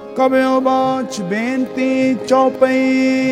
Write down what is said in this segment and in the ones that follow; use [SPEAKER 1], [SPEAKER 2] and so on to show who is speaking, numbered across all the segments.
[SPEAKER 1] कब्यो बाच बेनती चौपई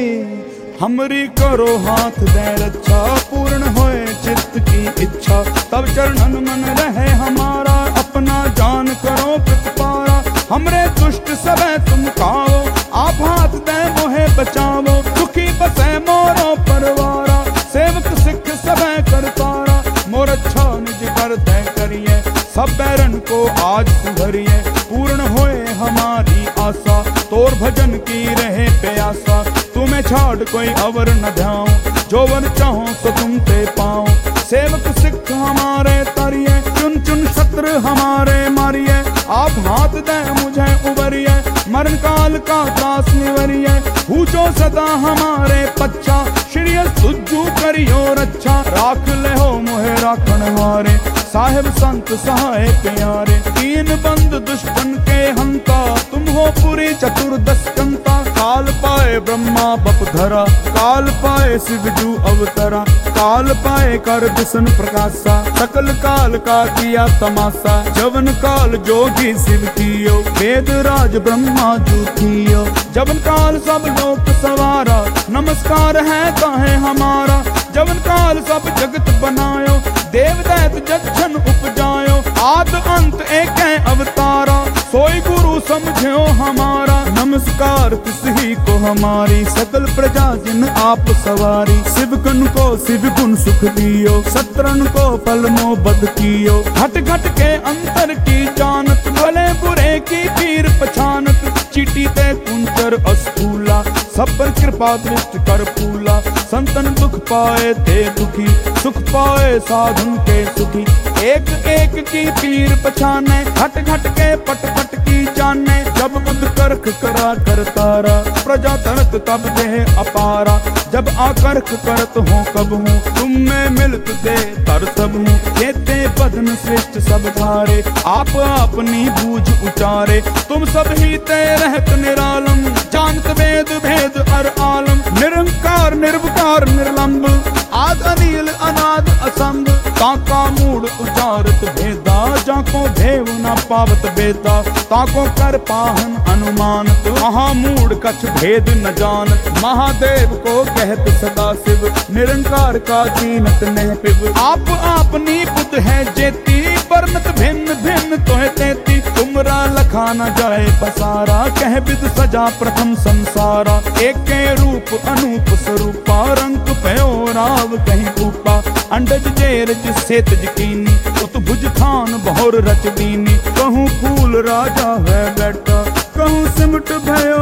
[SPEAKER 1] हमरी करो हाथ दे रक्षा पूर्ण होए चित्त की इच्छा तब चरणन मन रहे हमारा अपना जान करो प्रतिपारा हमरे दुष्ट सबे तुम खाओ आप हाथ दे मोहे बचावो दुखी बसे मोरो परवारा सेवक सिख सबे करतारा मोर अच्छा निज कर तय करिए सब बैरन को आज सुधरिए पूर्ण होए हमारी आशा तोर भजन की रहे प्यासा तुम्हें छाड़ कोई अवर न ध्याओ जो वर चाहो सो तुम ते पाओ सेवक सिख हमारे तरिए चुन चुन शत्रु हमारे मारिए आप हाथ दे मुझे उबरिए मरण काल का त्रास निवरिए पूछो सदा हमारे पच्चा श्री तुझू करियो रक्षा राख ले हो मोहे राखण हारे साहेब संत सहाय प्यारे तीन बंद दुष्टन के हंता तुम हो पूरी चतुर्दश कंता काल पाए ब्रह्मा बपधरा काल पाए शिवजू अवतरा काल पाए कर विष्णु प्रकाशा सकल काल का किया तमाशा जवन काल जोगी शिव कियो वेद राज ब्रह्मा जू कियो जवन काल सब लोक सवारा नमस्कार है काहे हमारा जवन काल सब जगत बनायो देव दैत जक्षन उपजायो आद अंत एक है अवतारा सोई गुरु समझो हमारा नमस्कार तिस ही को हमारी सकल प्रजा जिन आप सवारी शिव गुण को शिव गुण सुख दियो शत्रन को फल मो बद कियो घट घट के अंतर की जानत भले बुरे की पीर पछानत चिटी ते कुंचर अस्फूला सब पर कृपा दृष्टि कर फूला संतन दुख पाए ते दुखी सुख पाए साधन के सुखी एक एक की पीर पछाने घट घट के पट पट की जाने जब बुद्ध करख करा कर तारा प्रजा तरत तब देह अपारा जब आकर्ख करत हो कब हूँ तुम में मिलत दे तर सब हूँ कहते बदन श्रेष्ठ सब धारे आप अपनी बूझ उचारे तुम सब ही ते रहत निरालम जानत वेद भेद अर आलम निरंकार निर्विकार निर्लंब आद अनिल अनाद असंभ ताका मूड उचारत भेदा जाको भेव न पावत बेता ताको कर पाहन अनुमानत महामूड कछ भेद न जानत महादेव को कहत सदा शिव निरंकार का दीनत नह पिव आप आपनी बुद्ध है जेती वर्णत भिन्न भिन्न तोहे तेती तुमरा लखा न जाए पसारा कह विद सजा प्रथम संसारा एक के रूप अनूप स्वरूपा रंग पयो राव कहीं ऊपा अंडज जेरज सेतज कीनी उत भुज थान बहुर रच दीनी कहूँ फूल राजा है बैठा कहूँ सिमट भयो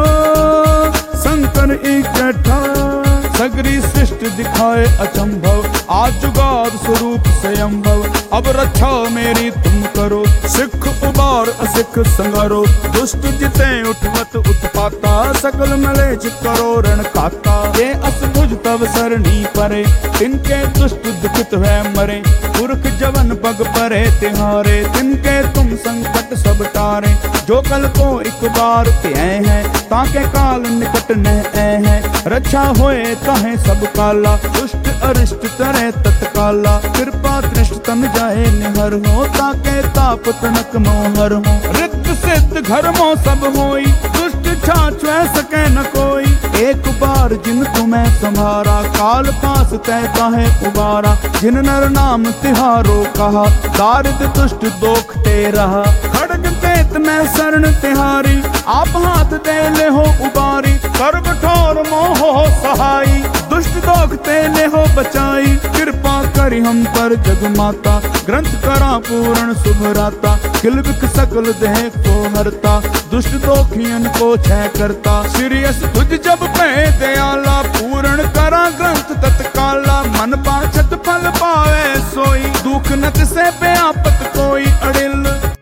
[SPEAKER 1] शंकर इकट्ठा सगरी सृष्टि दिखाए अचंभव आज जुगाद स्वरूप स्वयंभव अब रक्षा मेरी तुम करो सिख उबार असिख संगारो दुष्ट जिते उठवत उत्पाता सकल मलेच करो रण काता ये असभुज तब सरणी परे तिनके दुष्ट दुखित है मरे पुरख जवन पग परे तिहारे तिनके तुम संकट सब टारे जो कल को एक बार प्याए हैं ताके काल निकट न है रक्षा होए कहे सब काला दुष्ट अरिष्ट करे तत्काला कृपा दृष्ट तन जाए निहर हो ताके ताप तनक मोहर हो रिद्ध सिद्ध घर मो सब होई दुष्ट छाछ सके न कोई एक बार जिन तुम्हें संभारा काल पास तय काहे उबारा जिन नर नाम तिहारो कहा दारिद्र दुष्ट दोख ते रहा खड़ग तेत में शरण तिहारी आप हाथ दे ले हो उबारी कर कठोर मोह सहाई दुष्ट दोख ते ले हो बचाई कृपा करी हम पर जग माता ग्रंथ करा पूर्ण शुभराता किलबिक सकल देह को हरता दुष्ट दोखियन को छय करता सीरियस तुझ जब पे दयाला पूर्ण करा ग्रंथ तत्काला मन पाछत फल पावे सोई दुख नत से व्यापत कोई अड़िल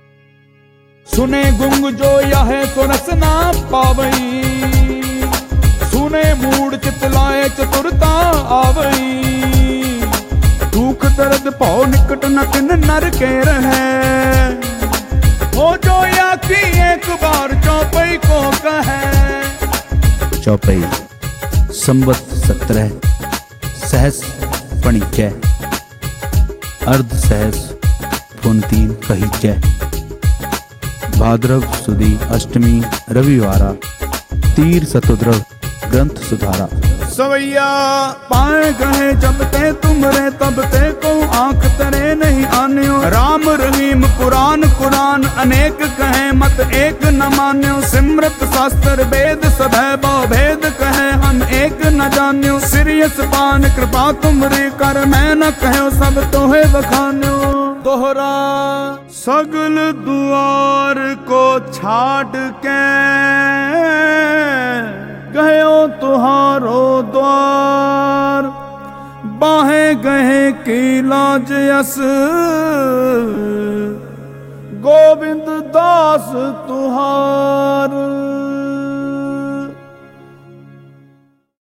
[SPEAKER 1] सुने गुंग जो यह सो रस ना पावई सुने मूड चितलाए चतुरता आवई दुख दर्द पाओ निकट न तिन नर के रहे हो जो या की एक बार चौपई को कहे
[SPEAKER 2] चौपई संवत 17 सहस पणिकै अर्ध सहस 3 कही जय भाद्रव सुदी अष्टमी रविवारा तीर सतुद्रव ग्रंथ सुधारा।
[SPEAKER 1] सवैया पाए गए जब ते तुमरे तब ते को आंख तरे नहीं आन्यो। राम रहीम पुराण कुरान अनेक कहे मत एक न मान्यो। सिमरत शास्त्र वेद सभय बहु भेद कहे हम एक न जान्यो। सिरियस पान कृपा तुमरी कर मैं न कहो सब तोहे बखान्यो। दोहरा सगल दुआर को छाड़ के गयो तुहारो द्वार। बाहें गहे की लाज यस गोविंद दास तुहार।